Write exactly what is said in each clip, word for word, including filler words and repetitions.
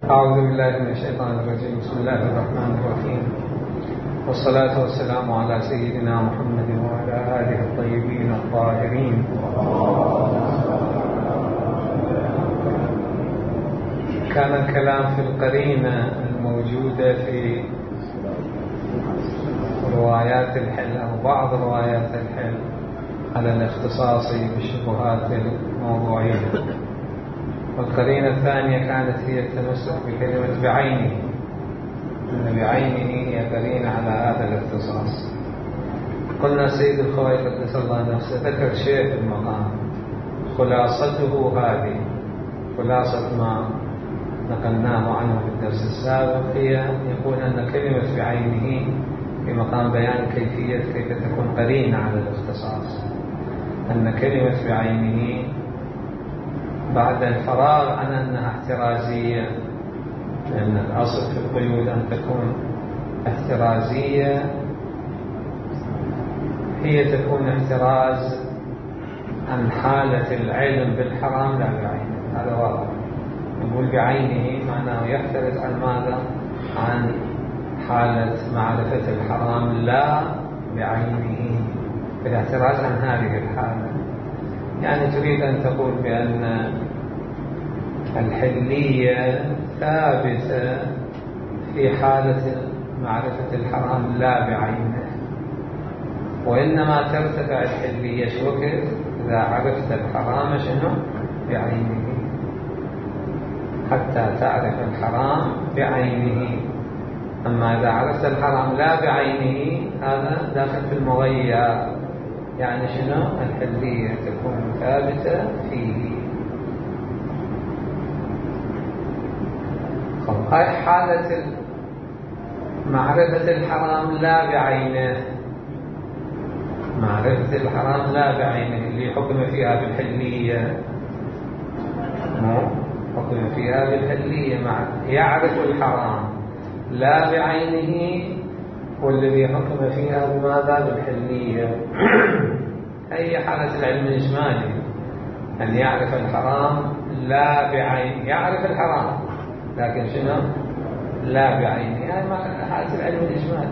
أعوذ بالله من الشيطان الرجيم. بسم الله الرحمن الرحيم، والصلاة والسلام على سيدنا محمد وعلى آله الطيبين الطاهرين. كان الكلام في القرينة الموجودة في روايات الحل أو بعض روايات الحل على الاختصاص بالشبهات الموضوعية، والقرينة الثانية كانت هي التمسك بكلمة بعينه، أن بعينه هي قرينة على هذا الاختصاص. قلنا السيد الخوي قدس الله نفسه ذكر شيء في المقام، خلاصته هذه، خلاصة ما نقلناه عنه في الدرس السابق، هي يقول أن كلمة بعينه في مقام بيان كيفية كيف تكون قرينة على الاختصاص، أن كلمة بعينه بعد الفراغ عن أنها احترازية، لأن الأصل في القيود أن تكون احترازية، هي تكون احتراز عن حالة العلم بالحرام لا بعينه. هذا واضح، نقول بعينه معناه يحترز عن ماذا؟ عن حالة معرفة الحرام لا بعينه، بالاحتراز عن هذه الحالة. يعني تريد أن تقول بأن الحلية ثابتة في حالة معرفة الحرام لا بعينه، وإنما ترتفع الحلية وقت إذا عرفت الحرام شنو؟ بعينه، حتى تعرف الحرام بعينه. أما إذا عرفت الحرام لا بعينه هذا داخل في المغير، يعني شنو؟ الحلية تكون ثابتة فيه. هاي حالة معرفة الحرام لا بعينه، معرفة الحرام لا بعينه اللي حكم فيها بالحلية، مو حكم فيها بالحلية، مع يعرف الحرام لا بعينه، والذي حكم فيها بماذا؟ بالحلية. أي حالة العلم الإجمالي أن يعرف الحرام لا بعين، يعرف الحرام لكن شنو؟ لا بعينه، يعني حالة العلم الإجمالي.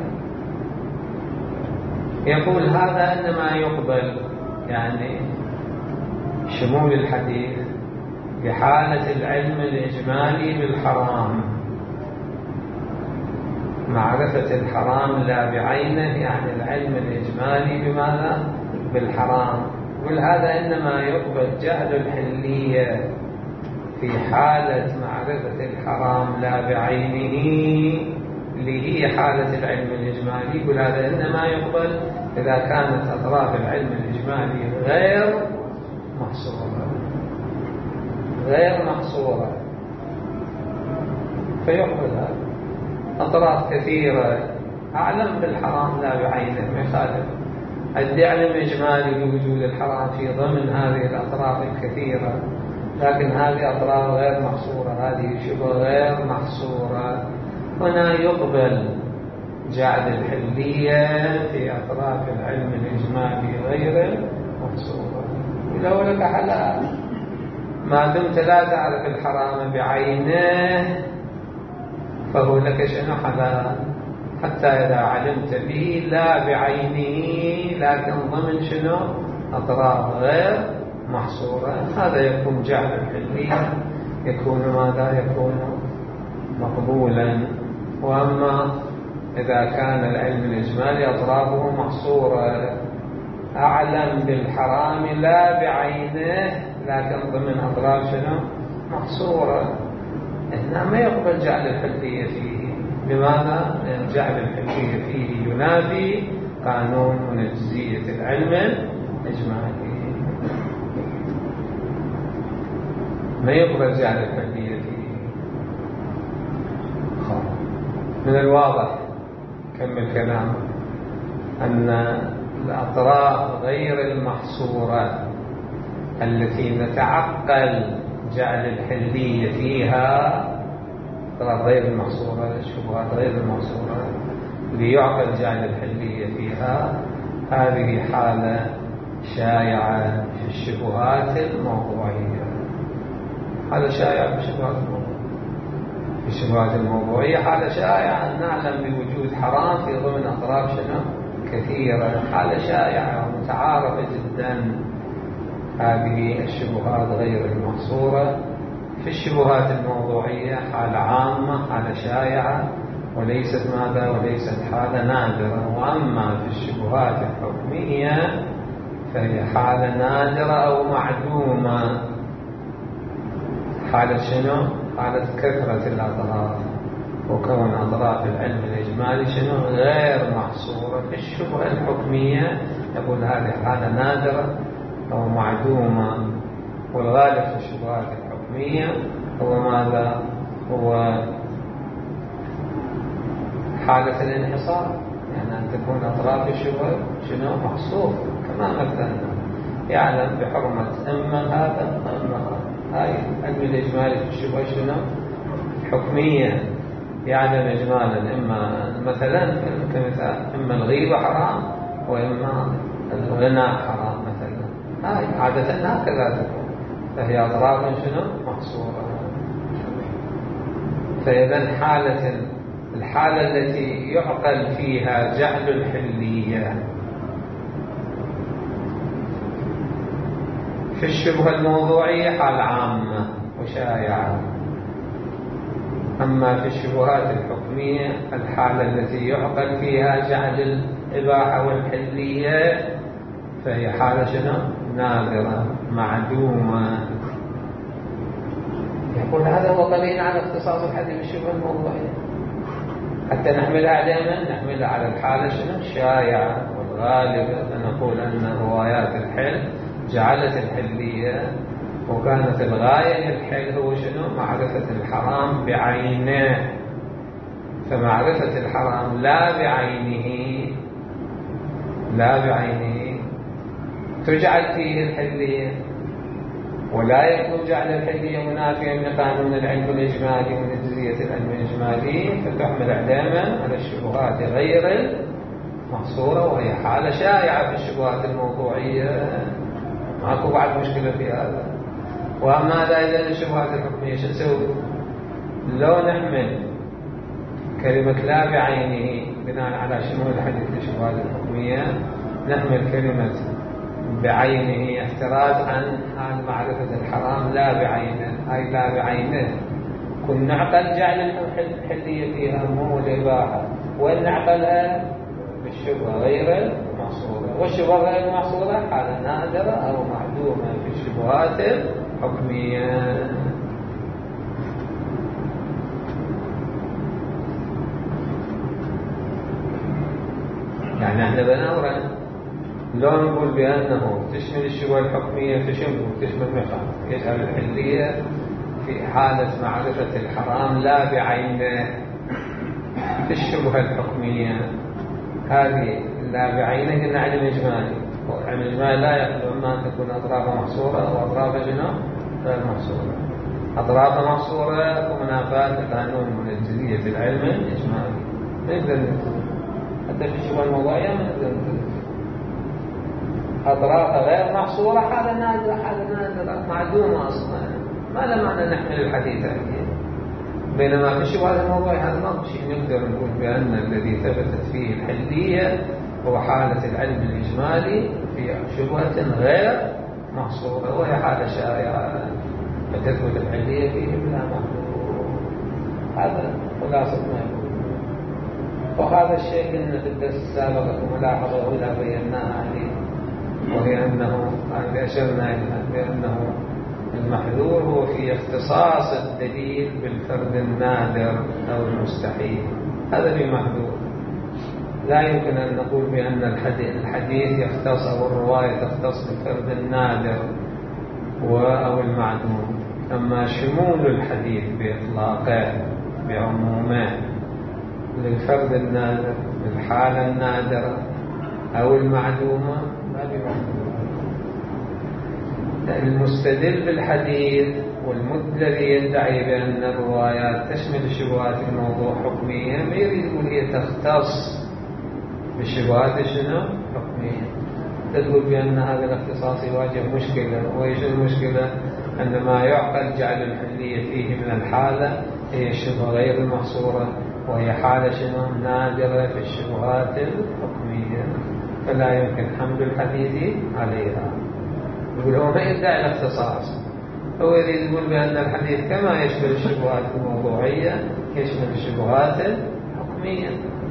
يقول هذا إنما يقبل يعني شمول الحديث بحالة العلم الإجمالي بالحرام، معرفة الحرام لا بعينه، يعني العلم الإجمالي بماذا؟ بالحرام. ولهذا إنما يقبل جهل الحلية في حالة معرفة الحرام لا بعينه اللي هي حالة العلم الإجمالي. ولهذا إنما يقبل إذا كانت أطراف العلم الإجمالي غير محصورة، غير محصورة فيقبل هذا. أطراف كثيرة أعلم بالحرام لا بعينه ما يخالف، العلم الإجمالي بوجود الحرام في ضمن هذه الأطراف الكثيرة، لكن هذه أطراف غير محصورة، هذه شبه غير محصورة. هنا يقبل جعل الحلية في أطراف العلم الإجمالي غير محصورة. ولو لك حلال ما دمت لا تعرف الحرام بعينه فهو لك شنو؟ حلال، حتى إذا علمت به لا بعينه لكن ضمن شنو؟ أطراف غير محصورة. هذا يكون جعل الحلية، يكون ماذا؟ يكون مقبولا. وأما إذا كان العلم الإجمالي أطرافه محصورة، أعلم بالحرام لا بعينه لكن ضمن أطراف شنو؟ محصورة، هنا ما يقبل جعل الحلية فيه. لماذا؟ لأن جعل الحلية فيه ينافي قانون منجزية العلم الإجمالي، ما يقبل جعل الحلية فيه. من الواضح كمل كلامه أن الأطراف غير المحصورة التي نتعقل جعل الحلية فيها، أطراف غير المحصورة، الشبهات غير المحصورة ليعقل جعل الحلية فيها، هذه حالة شائعة في الشبهات الموضوعية، هذا شائع في الشبهات الموضوعية. الشبهات الموضوعية حالة شائعة، نعلم بوجود حرام في ضمن أطراف شنو كثيرة، حالة شائعة ومتعارفة جدا. هذه الشبهات غير المحصورة. في الشبهات الموضوعية حالة عامة، حالة شائعة، وليست ماذا وليست حالة نادرة. وأما في الشبهات الحكمية فهي حالة نادرة أو معدومة. حالة شنو؟ حالة كثرة الأطراف، وكون أطراف العلم الإجمالي شنو غير محصورة. في الشبهة الحكمية يقول هذه حالة نادرة أو معدومة. والغالب في الشبهات الحكمية هو ماذا؟ هو حالة الانحصار، يعني أن تكون أطراف الشبهة شنو محصور. كما مثلا يعلم بحرمة إما هذا إما هذا. هاي العلم الإجمالي في الشبهة شنو حكمية، يعلم إجمالا إما مثلا كمثال إما الغيبة حرام وإما الغناء حرام مثلا. هاي عادة هكذا تكون، فهي أطراف شنو محصورة. فإذا حالة الحالة التي يعقل فيها جعل الحلية في الشبهة الموضوعية حالة عامة وشائعة. أما في الشبهات الحكمية الحالة التي يعقل فيها جعل الإباحة والحلية فهي حالة شنو نادرة معدومة. يقول هذا هو قليل عن اختصاص الحديث بالشبهة الموضوعية، حتى نحملها على من؟ نحملها على الحالة شنو الشائعة. والغالب نقول أن روايات الحل جعلت الحلية، وكانت الغاية للحل هو شنو معرفة الحرام بعينه. فمعرفة الحرام لا بعينه لا بعينه تجعل فيه الحلية، ولا يكون جعل الحلية منافيا لقانون العلم الإجمالي ونجزية العلم الإجمالي، فتحمل علما على الشبهات غير المحصورة، وهي حالة شائعة في الشبهات الموضوعية. ماكو بعد مشكلة في هذا. وأما هذا إذا الشبهات الحكمية شو نسوي؟ لو نحمل كلمة لا بعينه بناء على شمول الحديث الشبهات الحكمية، نحمل كلمة بعينه احتراز عن عن معرفة الحرام لا بعينه. هاي لا بعينه كن نعقل جعل الحلية فيها مو الإباحة، وإن نعقلها بالشبهة غير المحصورة. والشبهة غير المحصورة حالة نادرة أو معدومة في الشبهات الحكمية. يعني احنا بنورا لو نقول بأنه تشمل الشبهة الحكمية تشمل تشمل مخالف يجعل الحلية في حالة معرفة الحرام لا بعينه. في الشبهة الحكمية هذه لا بعينه قلنا علم إجمالي، وعلم الإجمالي لا يخلو إما أن تكون أطرافها محصورة وأطرافها جنة غير محصورة. أطرافها محصورة ومنافاة لقانون منجزية العلم الإجمالي نقدر نقول. حتى في الشبهة الموضوعية نقدر نقول أطرافها غير محصورة حالة نادرة حالة نادرة معدومة أصلا، ما لا معنى نحمل الحديث عليه. بينما في الشبهات الموضوعية هذا ما شيء نقدر نقول بأن الذي ثبتت فيه الحلية هو حالة العلم الإجمالي في شبهة غير محصورة، وهي حالة شائعة فتثبت الحلية فيه بلا محظور. هذا خلاصة ما يقول. وهذا الشيء قلنا في الدرس السابق وملاحظة أولى بيناها عليه، وهي أنه أشرنا إلى بأنه المحذور هو في اختصاص الدليل بالفرد النادر أو المستحيل. هذا بمحذور. لا يمكن أن نقول بأن الحديث يختص أو الرواية تختص بالفرد النادر أو المعدوم. أما شمول الحديث بإطلاقه بعمومه للفرد النادر للحالة النادرة أو المعدومة ما بمحذور. المستدل بالحديث والذي يدعي بأن الروايات تشمل الشبهات الموضوع حكمية ما يريد يقول هي تختص بالشبهات شنو حكمية. تقول بأن هذا الاختصاص يواجه مشكلة، وإيش المشكلة؟ أن ما يعقل جعل الحلية فيه من الحالة هي الشبهة غير المحصورة، وهي حالة شنو نادرة في الشبهات الحكمية، فلا يمكن حمل الحديث عليها. يقول هو ما يدعي الاختصاص، هو يريد يقول بأن الحديث كما يشمل الشبهات الموضوعية يشمل الشبهات الحكمية،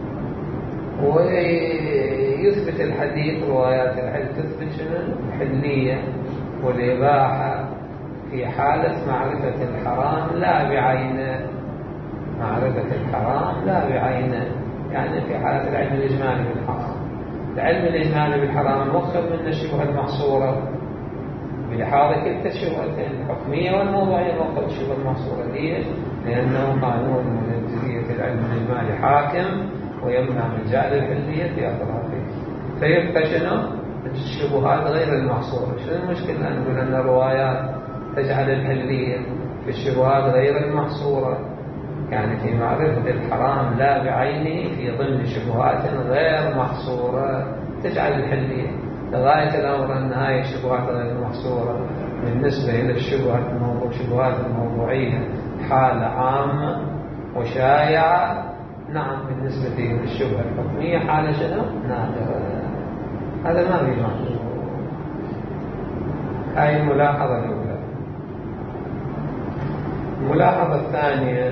ويثبت الحديث روايات الحديث تثبت شنو الحلية والإباحة في حالة معرفة الحرام لا بعينه، معرفة الحرام لا بعينه، يعني في حالة العلم الإجمالي بالحرام. العلم الإجمالي بالحرام مخرج من الشبهة المحصورة بإحاطة كلتا الشبهتين الحكمية والموضوعية مخرج الشبهة المحصورة. ليش؟ لأنه قانون من جزئية العلم الإجمالي حاكم ويمنع من جعل الحلية في أطرافه، فيبقى شنو الشبهات غير المحصورة. شنو المشكلة أن نقول أن الروايات تجعل الحلية في الشبهات غير المحصورة، يعني في معرفة الحرام لا بعينه في ضمن شبهات غير محصورة تجعل الحلية، لغاية الأمر أن هاي الشبهات غير المحصورة بالنسبة إلى الشبهات الموضوع الشبهات الموضوعية حالة عامة وشائعة. نعم بالنسبة للشبهة الحكمية حالة شنو نادرة. هذا ما في معنى. هاي الملاحظة الأولى. الملاحظة الثانية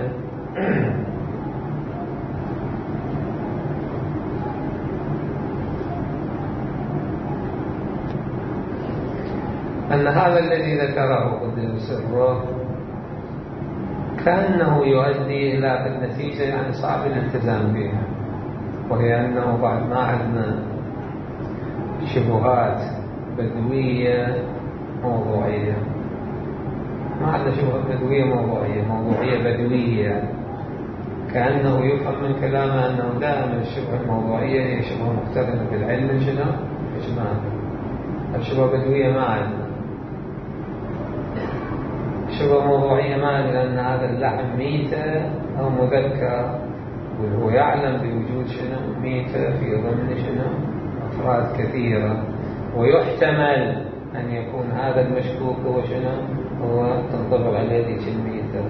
أن هذا الذي ذكره قدس سره كأنه يؤدي إلى النتيجة يعني صعب الالتزام بها، وهي أنه بعد ما عندنا شبهات بدوية موضوعية، ما عندنا شبهة بدوية موضوعية موضوعية بدوية، كأنه يفهم من كلامه أنه دائما الشبهة الموضوعية هي شبهة مقترنة بالعلم شنو إجمالي. الشبهة بدوية ما عندنا شبهة موضوعية، ما لأن هذا اللحم ميتة أو مذكر، وهو يعلم بوجود شنو ميتة في ضمن شنو أفراد كثيرة، ويحتمل أن يكون هذا المشكوك هو شنو هو تنطبق عليه ذيك الميتة.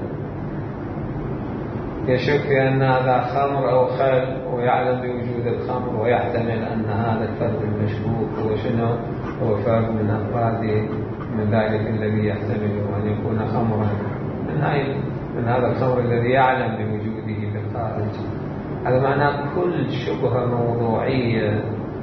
يشك في أن هذا خمر أو خل ويعلم بوجود الخمر، ويحتمل أن هذا الفرد المشكوك هو شنو هو فرد من أفراد من ذلك الذي يحتمل أن يكون خمرا من, هاي من هذا الخمر الذي يعلم بوجوده بالخارج. هذا معناه كل شبهة موضوعية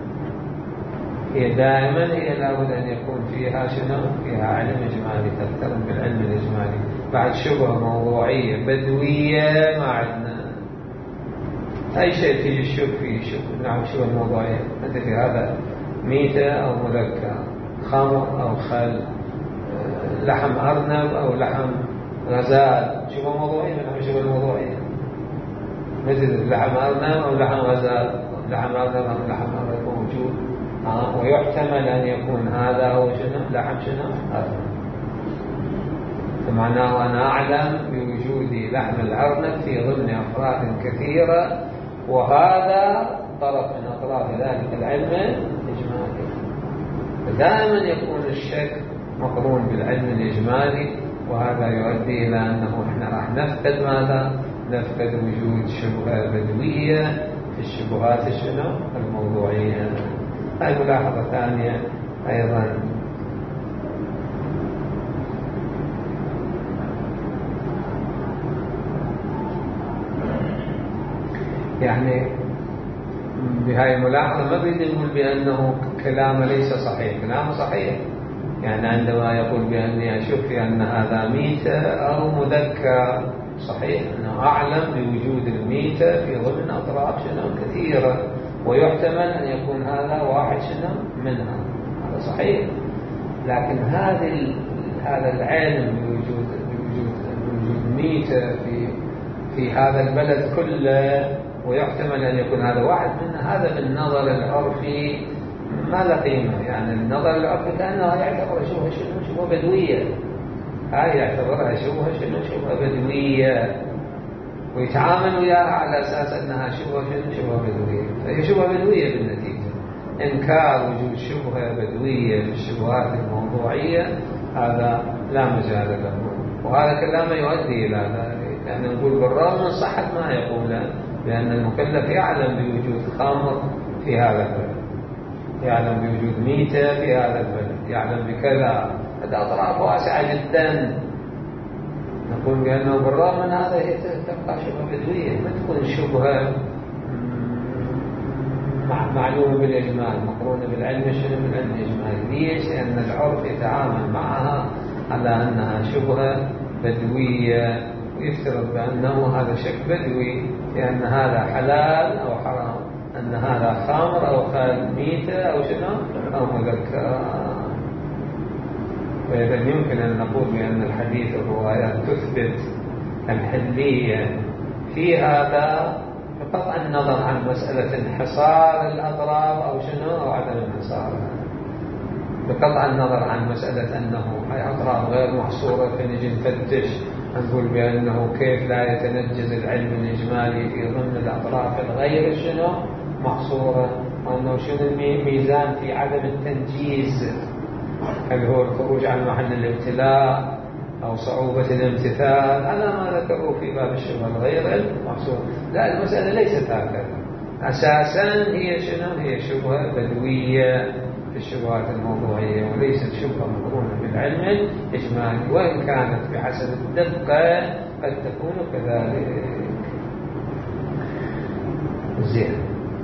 هي دائما هي لابد أن يكون فيها شنو فيها علم إجمالي تقترن بالعلم الإجمالي. بعد شبهة موضوعية بدوية ما عندنا أي شيء تيجي الشك فيه شك. نعم شبهة موضوعية أنت في هذا ميتة أو مذكر، خمر أو خل، لحم أرنب أو لحم غزال، شبهة موضوعية من شبهة موضوعية، مثل لحم أرنب أو لحم غزال، لحم أرنب أو لحم أرنب موجود آه. ويحتمل أن يكون هذا هو شنو لحم شنو أرنب، فمعناه أنا أعلم بوجود لحم الأرنب في ضمن أفراد كثيرة، وهذا طرف من أطراف ذلك العلم الإجمالي. فدائما يكون الشك مقرون بالعلم الإجمالي، وهذا يؤدي إلى أنه إحنا راح نفقد ماذا؟ نفقد وجود شبهة بدوية في الشبهات الشنو الموضوعية. هاي ملاحظة ثانية أيضا. يعني بهاي الملاحظة ما بيد نقول بأنه كلامه ليس صحيح، كلامه صحيح. يعني عندما يقول بأني أشك في أن هذا ميتة أو مذكر صحيح، أنه أعلم بوجود الميتة في ضمن أطراف شنو كثيرة، ويحتمل أن يكون هذا واحد شنو منها، هذا صحيح. لكن هذا هذا العلم بوجود بوجود بوجود ميتة في في هذا البلد كله، ويحتمل أن يكون هذا واحد منها، هذا بالنظر العرفي ما له قيمة. يعني النظر العرفي كأنه يعتبر شبهة شنو شبهة بدوية، هاي يعتبرها شبهة شنو شبهة بدوية، ويتعامل وياها على أساس أنها شبهة شنو شبهة بدوية، فهي شبهة بدوية بالنتيجة. إنكار وجود شبهة بدوية في الشبهات الموضوعية هذا لا مجال له، وهذا كلامه يؤدي إلى ذلك يعني نقول بالرغم من صحة ما يقوله، لأن المكلف يعلم بوجود خمر في هذا البلد، يعلم بوجود ميتة في هذا البلد، يعلم بكذا، الأطراف واسعة جدا. نقول بأنه بالرغم من هذا هي تبقى شبهة بدوية، ما تكون شبهة معلومة بالإجمال مقرونة بالعلم الشنو بالعلم الإجمالي. ليش؟ لأن العرف يتعامل معها على أنها شبهة بدوية، ويفترض بأنه هذا شك بدوي، لأن هذا حلال أو حرام، أن هذا خمر أو خال ميتة أو شنو أو مذكر. فإذا يمكن أن نقول بأن الحديث والروايات تثبت الحلية في هذا بقطع النظر عن مسألة انحصار الأطراف أو شنو أو عدم انحصارها، بقطع النظر عن مسألة أنه هاي أطراف غير محصورة فنجي نفتش نقول بأنه كيف لا يتنجز العلم الإجمالي في ضمن الأطراف الغير شنو محصورة، وأنه شنو الميزان في عدم التنجيز، هل هو الخروج عن محل الابتلاء أو صعوبة الامتثال، على ما ذكروا في باب الشبهة الغير المحصور. لا، المسألة ليست هكذا أساسا، هي شنو هي شبهة بدوية في الشبهات الموضوعية، وليست شبهة مقرونة بالعلم الإجمالي، وإن كانت بحسب الدقة قد تكون كذلك. زين.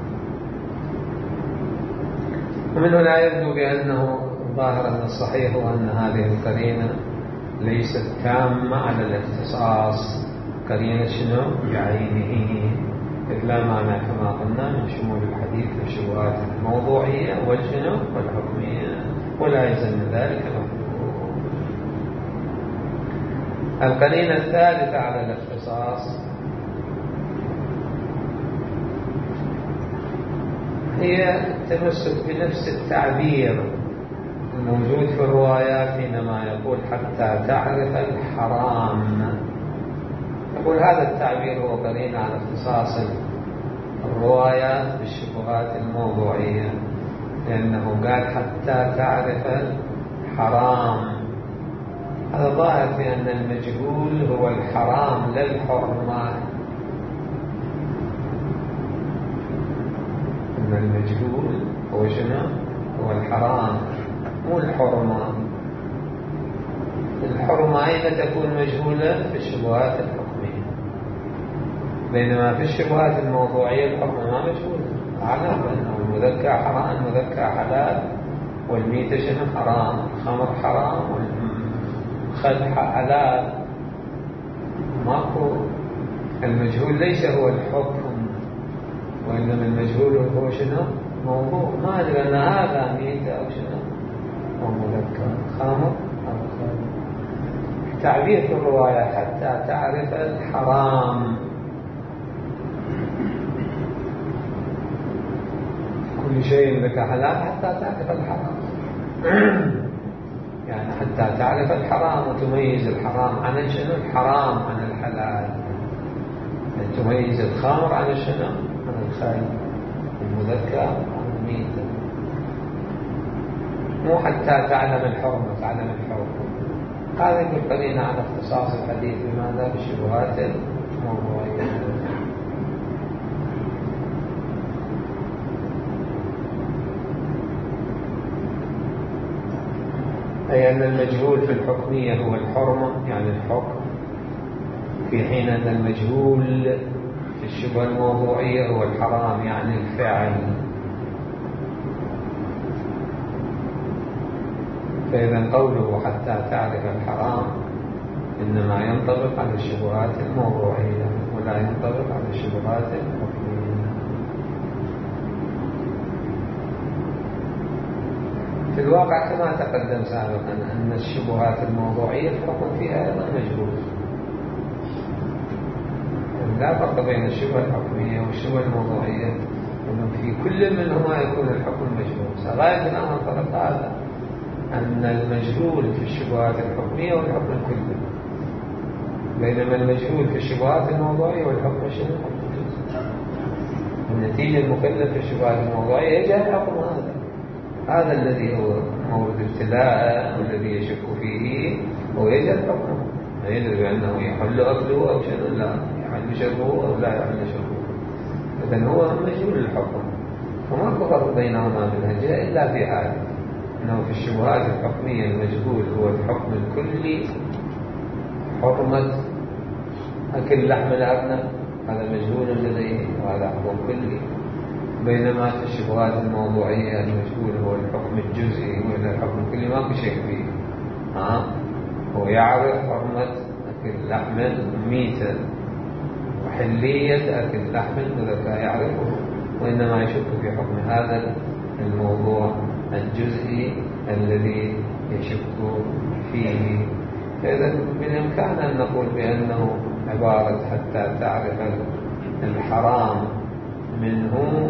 ومن هنا يبدو بأنه ظاهر أن الصحيح هو أن هذه القرينة ليست تامة على الاختصاص، قرينة شنو بعينه، إذ لا معنى كما قلنا من شمول الحديث للشبهات الموضوعية والشنو والحكمية، ولا يلزم ذلك مفهوم. القرينة الثالثة على الاختصاص هي التمسك بنفس التعبير الموجود في الروايات حينما يقول حتى تعرف الحرام. يقول هذا التعبير هو قرينة على اختصاص الروايات بالشبهات الموضوعية، لأنه قال حتى تعرف الحرام. هذا ظاهر في أن المجهول هو الحرام لا الحرمة، أن المجهول هو شنو هو الحرام مو الحرمة. الحرمة أين تكون مجهولة؟ في الشبهات الحكمية، بينما في الشبهات الموضوعية الحرمة ما مجهولة. أعلم أنه المذكى حرام، المذكى حلال، والميتة شنو حرام، الخمر حرام، والخل حلال. ماكو. المجهول ليس هو الحكم، وإنما المجهول هو شنو موضوع، ما أدري أن هذا ميتة أو شنو أو مذكر، خامر أو خامر. تعبير في الرواية حتى تعرف الحرام، كل شيء لك حلال حتى تعرف الحرام. يعني حتى تعرف الحرام وتميز الحرام عن شنو الحرام عن الحلال، يعني تميز الخمر عن شنو عن الخل، المذكر عن الميتة، مو حتى تعلم الحرمة تعلم الحكم. هذه القرينة على اختصاص الحديث بماذا بالشبهات الموضوعية. أي أن المجهول في الحكمية هو الحرمة يعني الحكم، في حين أن المجهول في الشبهة الموضوعية هو الحرام يعني الفعل. فإذا قوله حتى تعرف الحرام إنما ينطبق على الشبهات الموضوعية ولا ينطبق على الشبهات الحكمية. في الواقع كما تقدم سابقا أن الشبهات الموضوعية الحكم فيها أيضا مجهول، لا فرق بين الشبهة الحكمية والشبهة الموضوعية، وأنه في كل منهما يكون الحكم مجهول. غاية الأمر الفرق هذا أن المجهول في الشبهات الحكمية والحكم كله، بينما المجهول في الشبهات الموضوعية والحكم شنو؟ النتيجة المكلف في الشبهات الموضوعية يجهل الحكم هذا، هذا الذي هو مورد ابتلاء والذي يشك فيه هو يجهل حكمه، ما يدري بأنه يحل أكله أو شنو، لا يحل شربه أو لا يحل شربه. إذن هو مجهول الحكم، وما فرق بينهما من الجهة إلا في حال أنه في الشبهات الحكمية المجهول هو الحكم الكلي، حرمة أكل لحم الأرنب هذا مجهول لديه وهذا حكم كلي، بينما في الشبهات الموضوعية المجهول هو الحكم الجزئي وإلا الحكم الكلي ما في شيء فيه. ها هو يعرف حرمة أكل لحم ميتا وحلية أكل لحم مذكى يعرفه، وإنما يشك في حكم هذا الموضوع الجزئي الذي يشك فيه. فإذا بالإمكان أن نقول بأنه عبارة حتى تعرف الحرام منه،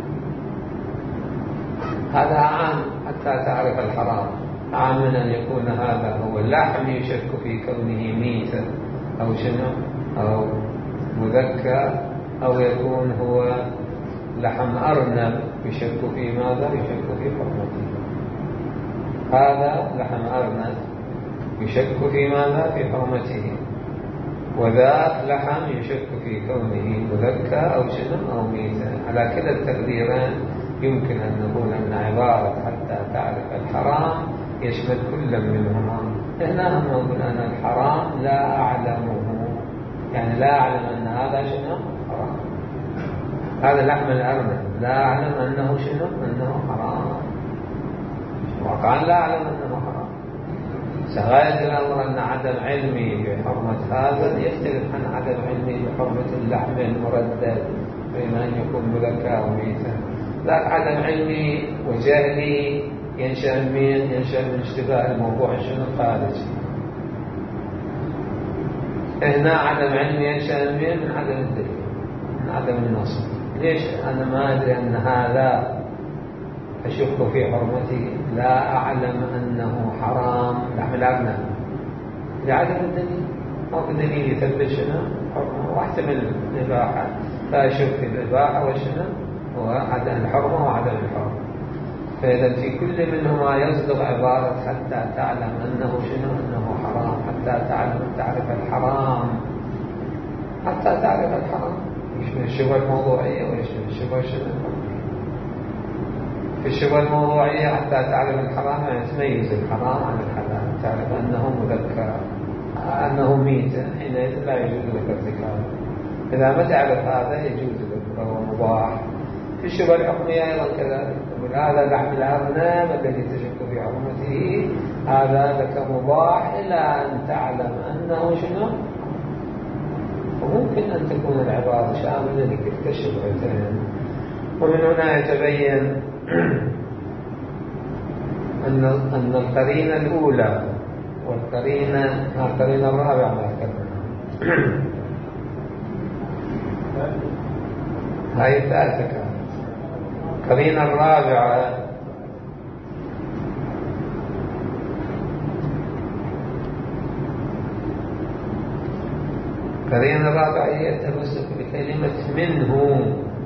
هذا عام. حتى تعرف الحرام عام من أن يكون هذا هو اللحم يشك في كونه ميتا أو شنو أو مذكى، أو يكون هو لحم أرنب يشك في ماذا؟ يشك في حرمته. هذا لحم أرنب يشك في ماذا؟ في حرمته، وذاك لحم يشك في كونه مذكى أو شنو أو ميتا. على كلا التقديرين يمكن أن نقول أن عبارة حتى تعرف الحرام يشمل كل منهما. هنا هم نقول أن الحرام لا أعلمه، يعني لا أعلم أن هذا شنو حرام، هذا لحم الأرنب لا أعلم أنه شنو أنه حرام، وقال لا أعلم أنه حرام. سغاية الأمر أن عدم علمي بحرمة هذا يختلف عن عدم علمي بحرمة اللحم المردد بين أن يكون مذكى أو ميتا. ذاك عدم علمي وجهلي ينشأ من ينشأ من اشتباه الموضوع شنو خارجي. هنا عدم علمي ينشأ من عدم الدليل، من عدم النص. ليش أنا ما أدري أن هذا أشك في حرمته، لا أعلم أنه حرام لحم الأرنب لعدم الدليل، أو دليل يثبت شنو حرمه، واحتمل الإباحة، فأشك في الإباحة وشنو وعدم الحرمة وعدم الحرمة. فإذا في كل منهما يصدق عبارة حتى تعلم أنه شنو أنه حرام، حتى تعلم تعرف الحرام، حتى تعرف الحرام. مش من الشبهة الموضوعية وإيش من الشبهة شنو. في الشبهة الموضوعية حتى تعرف الحرام يعني تميز الحرام عن الحلال، تعرف أنه مذكر أنه ميت، حينئذ لا يجوز لك ارتكابه. إذا ما تعرف هذا يجوز لك فهو مباح. في الشبهة الحكمية أيضا كذلك، يقول هذا لحم الأرنب الذي تشك في حرمته هذا لك مباح إلى أن تعلم أنه شنو. وممكن أن تكون العبارة شاملة لكلتا الشبهتين. ومن هنا يتبين أن أن القرينة الأولى والقرينة القرينة الرابعة ما ذكرنا هاي الثالثة كانت. القرينة الرابعة القرينة الرابعة هي التمسك بكلمة منه.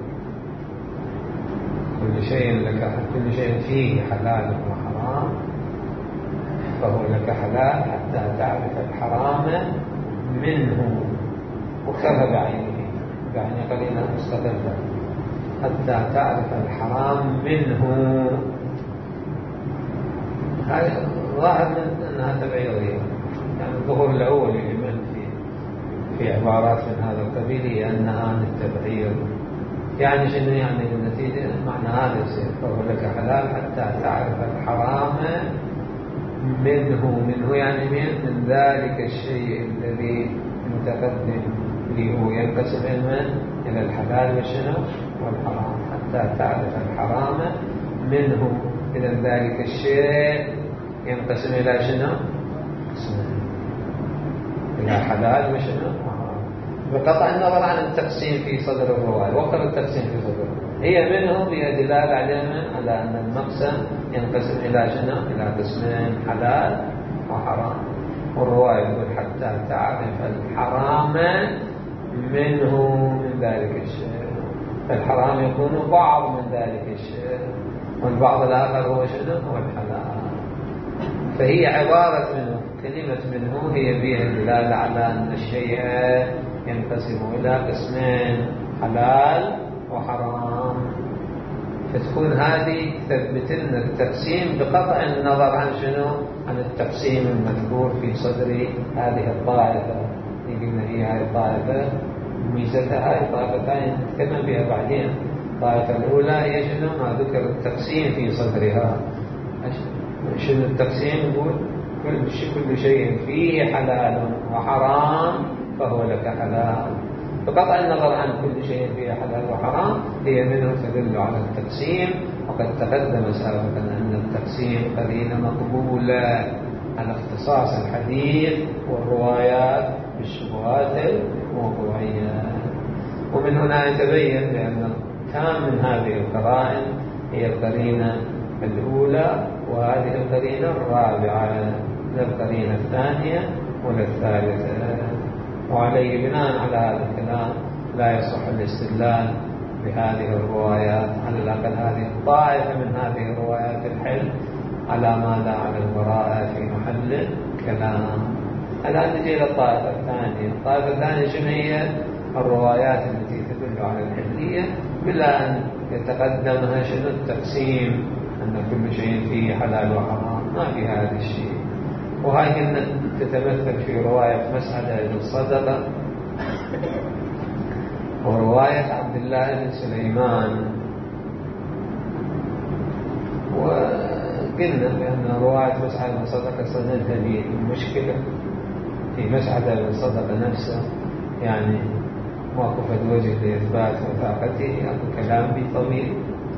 كل شيء لك كل شيء فيه حلال وحرام فهو لك حلال حتى تعرف الحرام منه، وكذا بعينه يعني قرينة مستقلة حتى تعرف الحرام منه. هذا ظاهر من أنها تبعيضية، يعني الظهور الأول لمن في في عبارات من هذا القبيل هي أنها عن التبعيض. يعني شنو يعني النتيجة معنى هذا الشيء فهو لك حلال حتى تعرف الحرام منه. منه يعني من من ذلك الشيء الذي متقدم اللي هو ينقسم علما إلى الحلال والشنو والحرام، حتى تعرف الحرام منه. إذا ذلك الشيء ينقسم إلى شنو إلى حلال وشنو وحرام، بقطع النظر عن التقسيم في صدر الرواية. وقت التقسيم في صدر هي منه بدلالة على أن المقسم ينقسم إلى شنو إلى قسمين حلال وحرام. والرواية يقول حتى تعرف الحرام منه من ذلك الشيء. فالحرام يكون بعض من ذلك الشيء والبعض الآخر هو شنو هو الحلال. فهي عبارة منه كلمة منه هي فيها دلالة على أن الشيء ينقسم إلى قسمين، حلال وحرام. فتكون هذه تثبت لنا التقسيم بقطع النظر عن شنو؟ عن التقسيم المذكور في صدر هذه الطائفة. قلنا هي هذه الطائفة ميزتها هذه الطائفتين نتكلم بها بعدين. الطائفة الأولى هي شنو؟ ما ذكر التقسيم في صدرها. شنو التقسيم؟ يقول كل شيء كل شيء فيه حلال وحرام فهو لك حلال. بقطع النظر عن كل شيء فيه حلال وحرام هي منه تدل على التقسيم. وقد تقدم سابقا أن التقسيم قرينة مقبولة على اختصاص الحديث والروايات بالشبهات الموضوعية. ومن هنا يتبين بأن تام من هذه القرائن هي القرينة الأولى، وهذه القرينة الرابعة، لا القرينة الثانية ولا الثالثة. وعليه بناء على هذا الكلام لا يصح الاستدلال بهذه الروايات، على الأقل هذه الطائفة من هذه الروايات الحل، على ماذا؟ على البراءة في محل كلام. الآن نجي إلى الطائفة الثانية. الطائفة الثانية شنو هي؟ الروايات التي تدل على الحلية بلا أن يتقدمها شنو؟ التقسيم، أن كل شيء فيه حلال وحرام، ما في هذا الشيء. وهذه تتمثل في رواية مسعدة بن صدقة ورواية عبد الله بن سليمان. وقلنا بأن رواية مسعدة بن صدقة سندها فيه مشكلة في مسعدة بن صدقة نفسه، يعني موقف وجه لإثبات وثاقته، أو كلام به طويل.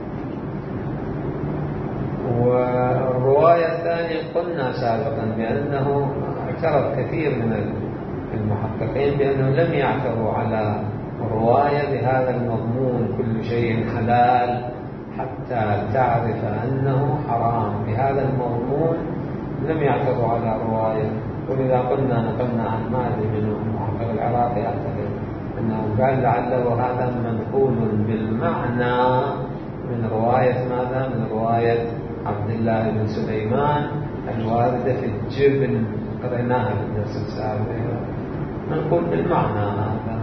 والرواية الثانية قلنا سابقا بأنه اعترف كثير من المحققين بأنه لم يعثروا على رواية بهذا المضمون كل شيء حلال حتى تعرف أنه حرام. بهذا المضمون لم يعثروا على رواية. ولذا قلنا نقلنا عن مالي من المحقق العراقي أعتقد أنه قال لعله هذا منقول بالمعنى من رواية ماذا؟ من رواية عبد الله بن سليمان الواردة في الجبن، قرأناها في الدرس السابق. منقول بالمعنى هذا.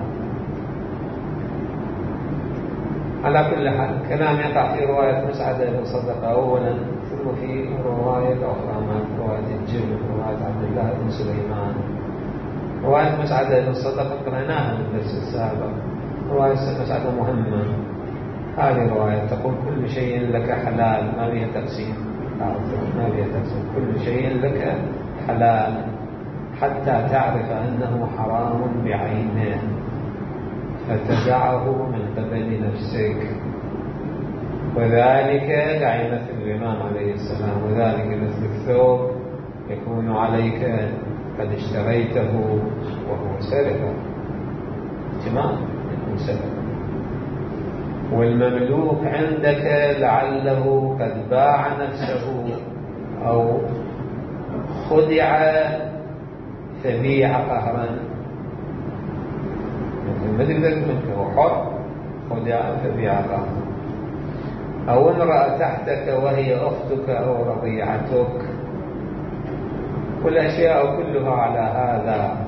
على كل حال كلام يقع في رواية مسعدة بن صدقة أولا، ثم في رواية أخرى من رواية الجبن، رواية عبد الله بن سليمان. رواية مسعدة بن صدقة قرأناها في الدرس السابق. رواية مسعدة مهمة. هذه رواية تقول كل شيء لك حلال، ما بها تقسيم، ما بها تقسيم، كل شيء لك حلال حتى تعرف أنه حرام بعينه فتدعه من قبل نفسك. وذلك يعني مثل الإمام عليه السلام، وذلك مثل الثوب يكون عليك قد اشتريته وهو سرقة، تمام، يكون سرقة. والمملوك عندك لعله قد باع نفسه أو خدع فبيع قهرا، ما تقدر منك، هو حر، خدع فبيع قهرا. أو امرأة تحتك وهي أختك أو رضيعتك. والأشياء كلها على هذا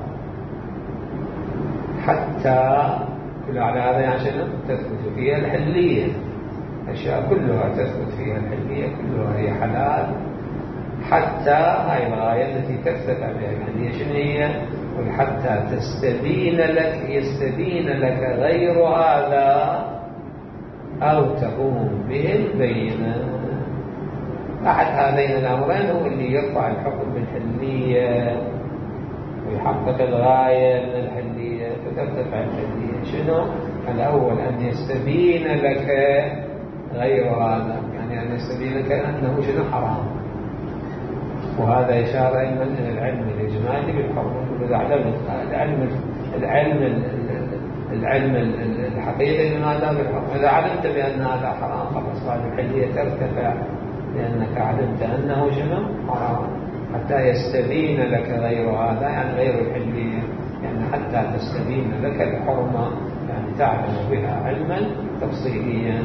حتى كلها على هذا يعني شنو؟ تثبت فيها الحلية. الأشياء كلها تثبت فيها الحلية، كلها هي حلال حتى هاي الغاية التي تثبت عليها الحلية شنو هي؟ حتى تستبين لك يستبين لك غير هذا أو تقوم به البينة. أحد هذين الأمرين هو اللي يرفع الحكم بالحلية ويحقق الغاية من الحلية فترتفع الحلية. شنو؟ الأول أن يستبين لك غير هذا، يعني أن يستبين لك أنه شنو؟ حرام. وهذا إشارة إلى العلم الإجمالي بالحرم. العلم العلم العلم العلم الحقيقي لماذا بالحرم؟ إذا علمت بأن هذا حرام خلاص بعد الحلية ترتفع، لأنك علمت أنه شنو؟ حرام. حتى يستبين لك غير هذا يعني غير الحلية، يعني حتى تستبين لك الحرمة، يعني تعلم بها علما تفصيليا،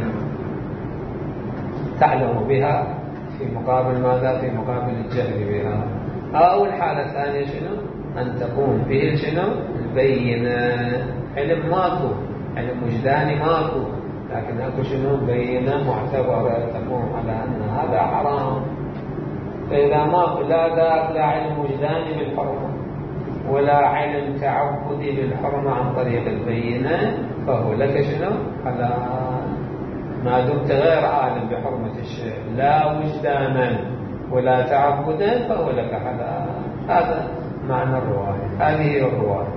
تعلم بها في مقابل ماذا؟ في مقابل الجهل بها. أو الحالة الثانية شنو؟ أن تقوم به شنو؟ البينة. علم ماكو، علم وجداني ماكو، لكن أكو شنو؟ بينة معتبرة تقوم على أن هذا حرام. فإذا ماكو لا ذات لا علم وجداني بالحرمة ولا علم تعبدي بالحرمة عن طريق البينة، فهو لك شنو؟ حلال. ما دمت غير عالم بحرمة الشيء لا وجدانا ولا تعبدا فهو لك حلال. هذا معنى الرواية، هذه هي الرواية.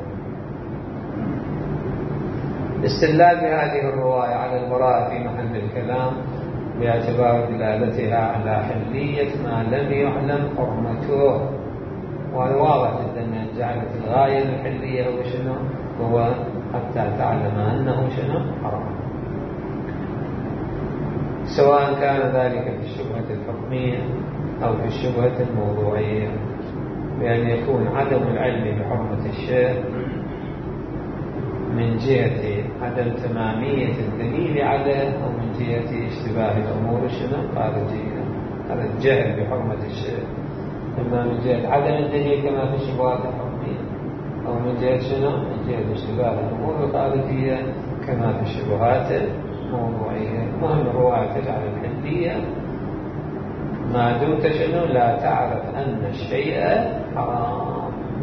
استدلال بهذه الرواية على البراءة في محل الكلام باعتبار دلالتها على حلية ما لم يعلم حرمته. والواضح جدا أن جعلت الغاية الحلية هو شنو؟ هو حتى تعلم أنه شنو؟ حرام، سواء كان ذلك في الشبهة الحكمية أو في الشبهة الموضوعية، بأن يكون عدم العلم بحرمة الشيء من جهة عدم تمامية الدليل عليه أو من جهة اشتباه الأمور شنو؟ خارجية. هذا الجهل بحرمة الشيء إما من جهة عدم الدليل كما في الشبهات الحكمية، أو من جهة شنو؟ من جهة اشتباه الأمور الخارجية كما في الشبهات الموضوعية. مهم الرواية تجعل الحلية ما دمت شنو؟ لا تعرف أن الشيء حرام.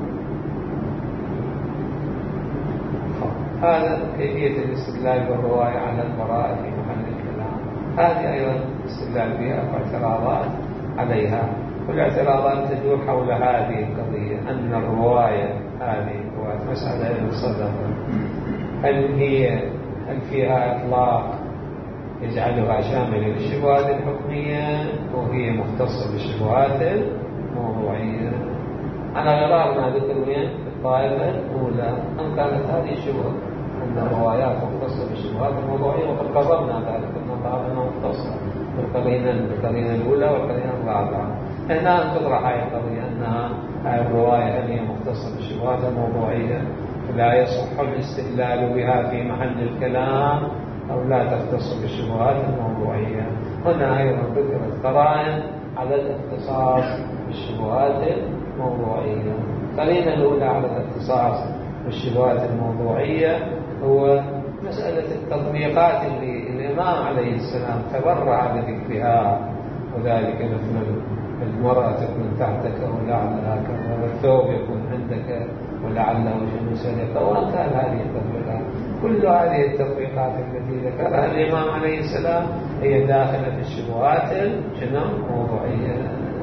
هذا كيفية الاستدلال بالرواية على البراءة في محل الكلام. هذه أيضا استدلال بها واعتراضات عليها. والاعتراضات تدور حول هذه القضية، أن الرواية هذه رواية مسألة الصدق، هل هي هل فيها إطلاق يجعلها شاملة للشبهات الحكمية وهي مختصة بالشبهات الموضوعية؟ على غرار ما ذكر وين الطائفة الأولى أن كانت هذه الشبهة أن الروايات مختصة بالشبهات الموضوعية، وقد قررنا ذلك أن طائفة مختصة بالقرينة القرينة الأولى والقرينة الرابعة. هنا تطرح هذه القضية أنها الرواية هل هي مختصة بالشبهات الموضوعية لا يصح الاستدلال بها في محل الكلام أو لا تختص بالشبهات الموضوعية. هنا أيضا ذكرت قرائن على الاختصاص بالشبهات الموضوعية. القرينة الأولى على الاختصاص بالشبهات الموضوعية هو مسألة التطبيقات اللي الإمام عليه السلام تبرع بذكرها، وذلك مثل المرأة تكون تحتك ولعلها كذا، والثوب يكون عندك ولعله شنو سرقة، وأمثال هذه التطبيقات. كل هذه التطبيقات التي ذكرها الإمام عليه السلام هي داخلة في الشبهات شنو موضوعية.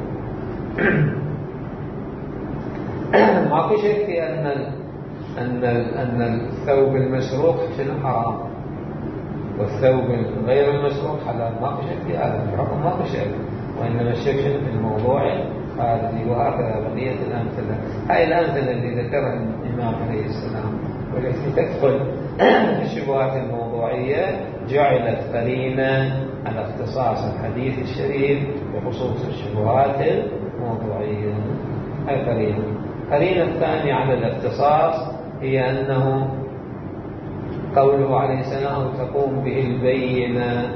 ماكو شك في أن أن أن الثوب المسروق شنو حرام والثوب غير المسروق حلال. ماكو شك في هذا الحكم، ماكو شك، وإنما الشك شنو في الموضوع خارجي. وهكذا بقية الأمثلة. هاي الأمثلة اللي ذكرها الإمام عليه السلام والتي تدخل في الشبهات الموضوعية جعلت قرينة على اختصاص الحديث الشريف بخصوص الشبهات الموضوعية. هاي قرينة. قرينة الثانية على الاختصاص هي أنه قوله عليه السلام تقوم به البينة،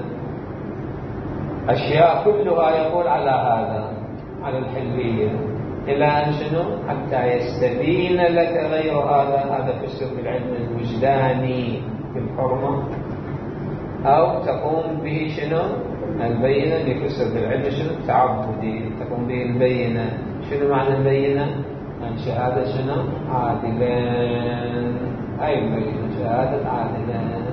أشياء كلها يقول على هذا على الحلية، إلى أن شنو حتى يستبين لك غير هذا. هذا فسر بالعلم الوجداني بالحرمة، أو تقوم به شنو البينة اللي فسر بالعلم شنو التعبدي. تقوم به البينة، شنو معنى البينة؟ أن شهادة شنو عادلين، أي البينة شهادة عادلين.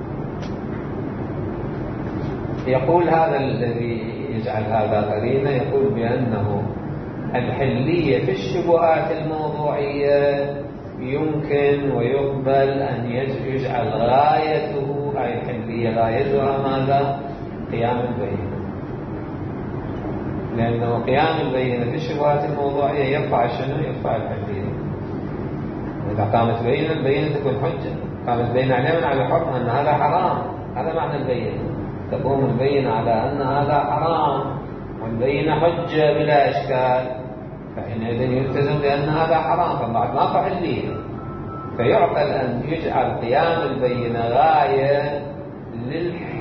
يقول هذا الذي يجعل هذا قرينة، يقول بأنه الحلية في الشبهات الموضوعية يمكن ويقبل أن يجعل غايته أي الحلية غايتها ماذا؟ قيام البينة، لأنه قيام البينة في الشبهات الموضوعية يرفع شنو؟ يرفع الحلية. وإذا قامت بينة البينة تكون حجة، قامت بينة عليهم على الحكم أن هذا حرام. هذا معنى البينة، تقوم البينة على أن هذا حرام والبينة حجة بلا إشكال، فحينئذ يلتزم بأن هذا حرام، فبعد ما فحليه. فيعقل أن يجعل قيام البينة غاية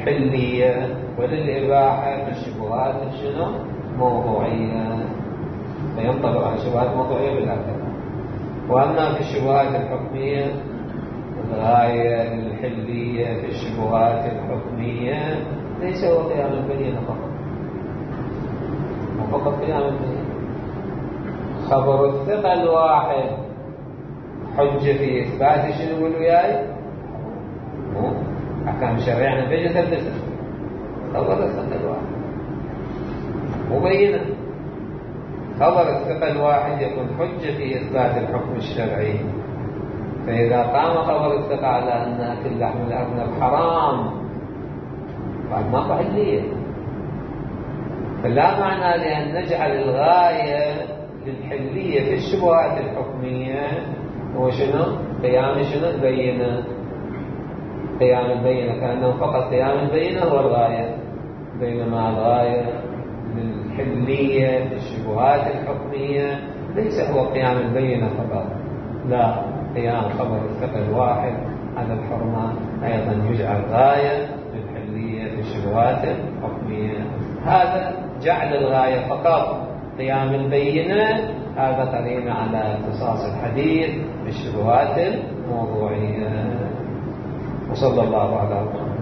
للحلية وللإباحة في الشبهات شنو موضوعية. فينطبق على الشبهات الموضوعية بالآخر. وأما في الشبهات الحكمية الغاية الحلية في الشبهات الحكمية ليس هو قيام البينة فقط، وفقط قيام البينة. خبر الثقة الواحد حجة في إثبات شنو يقولوا وياي؟ مو أحكام الشريعة نفيجة ثبتها. خبر الثقة الواحد مبينة. خبر الثقة الواحد يكون حجة في إثبات الحكم الشرعي. فإذا قام خبر الثقة على أن أكل لحم الأرنب حرام بعد ما حلية، فلا معنى لأن نجعل الغاية للحلية في الشبهات الحكمية هو شنو؟ قيام شنو؟ البينة. قيام البينة كأنه فقط قيام البينة هو الغاية، بينما الغاية للحلية في الشبهات الحكمية ليس هو قيام البينة فقط، لا، قيام خبر الثقة الواحد على الحرمة أيضا يجعل غاية للحلية في الشبهات الحكمية. هذا جعل الغاية فقط قيام البينة، هذا قرينة على اختصاص الحديث بالشبهات الموضوعية. وصلى الله على محمد.